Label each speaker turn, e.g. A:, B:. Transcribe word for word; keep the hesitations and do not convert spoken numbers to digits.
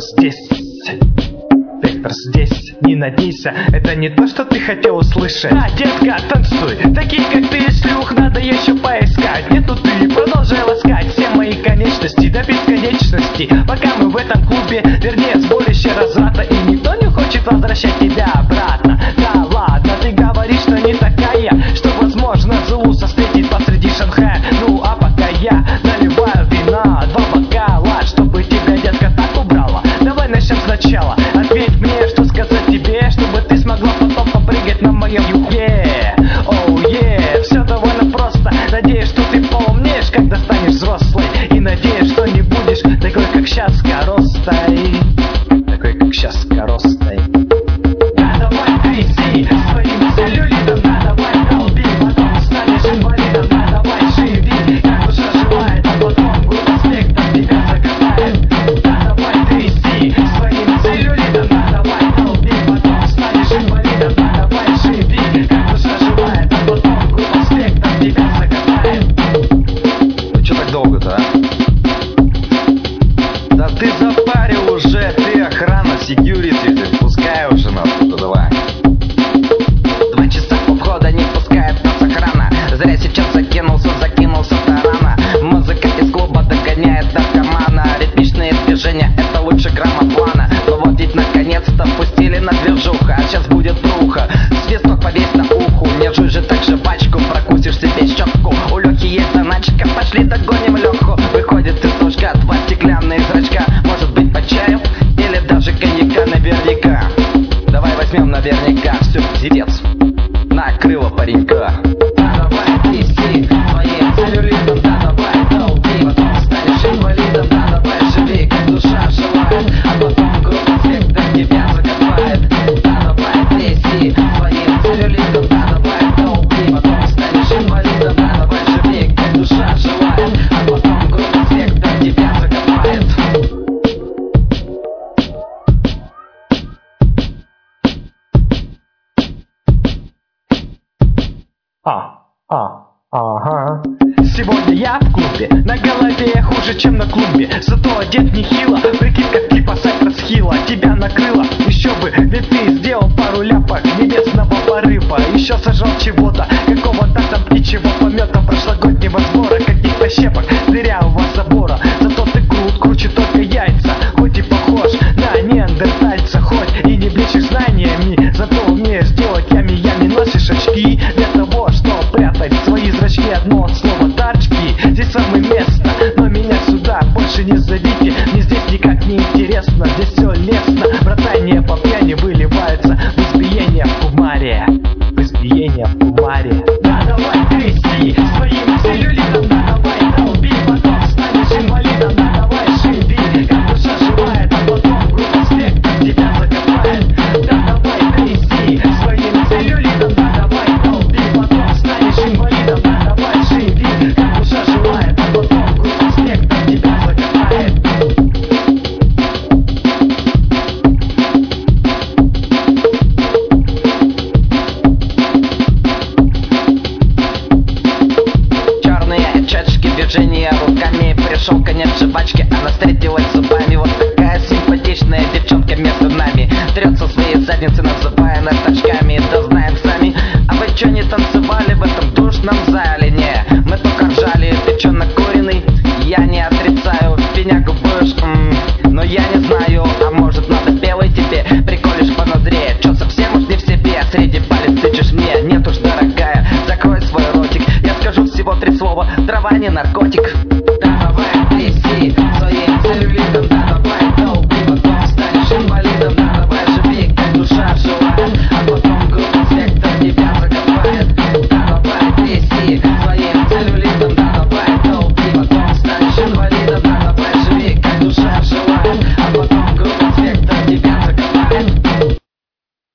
A: здесь. Вектор здесь, не надейся, это не то, что ты хотел услышать. Да, детка, танцуй, такие как ты, шлюх, надо еще поискать. Нету ты, продолжай ласкать все мои конечности до бесконечности. Пока мы в этом клубе, вернее сборище разврата, и никто не хочет возвращать тебя обратно. Да ладно, ты говоришь, что не такая, что возможно Зулуса встретить посреди Шанхая. Ну а пока я наливаю вина, два бокала, чтобы тебя, детка, так убрала. Давай начнем сначала. Ответь мне, что сказать тебе, чтобы ты смогла потом попрыгать на моем юге. Оу, е, все довольно просто. Надеюсь, что ты поумнеешь, когда станешь взрослой. И надеюсь, что не будешь такой, как сейчас, коростой. Такой, как сейчас, коростой. Да давай тряси своим целлюлитом, да давай долби, потом станешь инвалидом, да давай живи, как душа желает, а потом грубо спектр тебя закопает. Да давай тряси своим целлюлитом, да давай долби, потом станешь инвалидом, да давай живи, как душа желает, а потом грубо спектр тебя закопает.
B: Ну чё так долго-то, а? Да ты запарил уже, ты охрана, секьюрити, пускай уже нас, ну давай.
C: Два часа у входа не пускает нас охрана. Зря сейчас закинулся, закинулся-то рано. Музыка из клуба догоняет наркомана. Ритмичные движения — это лучше граммофона. Но вот ведь наконец-то пустили на движуха. А сейчас будет пруха, свисток повесь на уху. Не жуй же так жвачку, прокусишь себе щеку. У Лехи есть заначка, пошли догоним Леху. Выходит из ложка два стеклянные зрачка. Может быть по чаю или даже коньяка наверняка. Давай возьмем наверняка, все, пиздец, накрыло паренька. Да давай тряси своим целлюлитом, да давай долби, потом станешь инвалидом, да давай живи, как душа желает, а потом грубо спектр тебя закопает. Да давай тряси своим целлюлитом, да давай долби, потом станешь инвалидом, да давай живи, как душа желает, а потом грубо спектр тебя закопает.
A: А, а, ага. Сегодня я в клубе, на голове хуже, чем на клумбе. Зато одет нехило, прикинь, как клипа Сайтрас Хилла. Тебя накрыло, еще бы, ведь ты сделал пару ляпок небесного порыва. Еще сожрал чего-то, какого-то там птичьего помета, прошлогоднего сбора, каких-то щепок. Зря у вас забора, зато ты крут, круче только яйца. Хоть и похож на неандертальца, хоть и не блещешь знаниями, зато умеешь делать ями-ями, носишь очки для того, чтобы прятать свои зрачки. Одно слово тачки, здесь самое место, но меня сюда больше не зовите. Мне здесь никак не интересно, здесь все лестно. Братание по пьяни выливается в избиение в кумаре, в избиение в кумаре. Да давай тряси своим целлюлитом, да давай долби, потом станешь инвалидом, да давай живи, как душа желает, а потом грубо спектр тебя закопает. Да давай тряси своим целлюлитом, да давай долби, потом станешь инвалидом, да давай живи, как душа желает, а потом грубо спектр тебя закопает.
C: Черные чашки, движения руками. Пришел конец жвачки, она встретилась зубами. Вот такая симпатичная девчонка между нами. Трется своей задницы, называя нас тачками. Да знаем сами, а вы чё не танцевали в этом душном зале? Не, мы только ржали. Ты чё накуренный? Я не отрицаю, пеняку будешь, м-м, но я не знаю. А может надо белый тебе, приколешь понозрее. Чё совсем уж не в себе, среди палец тычешь мне. Нет уж, дорогая, закрой свой ротик. Я скажу всего три слова, трава не наркотик.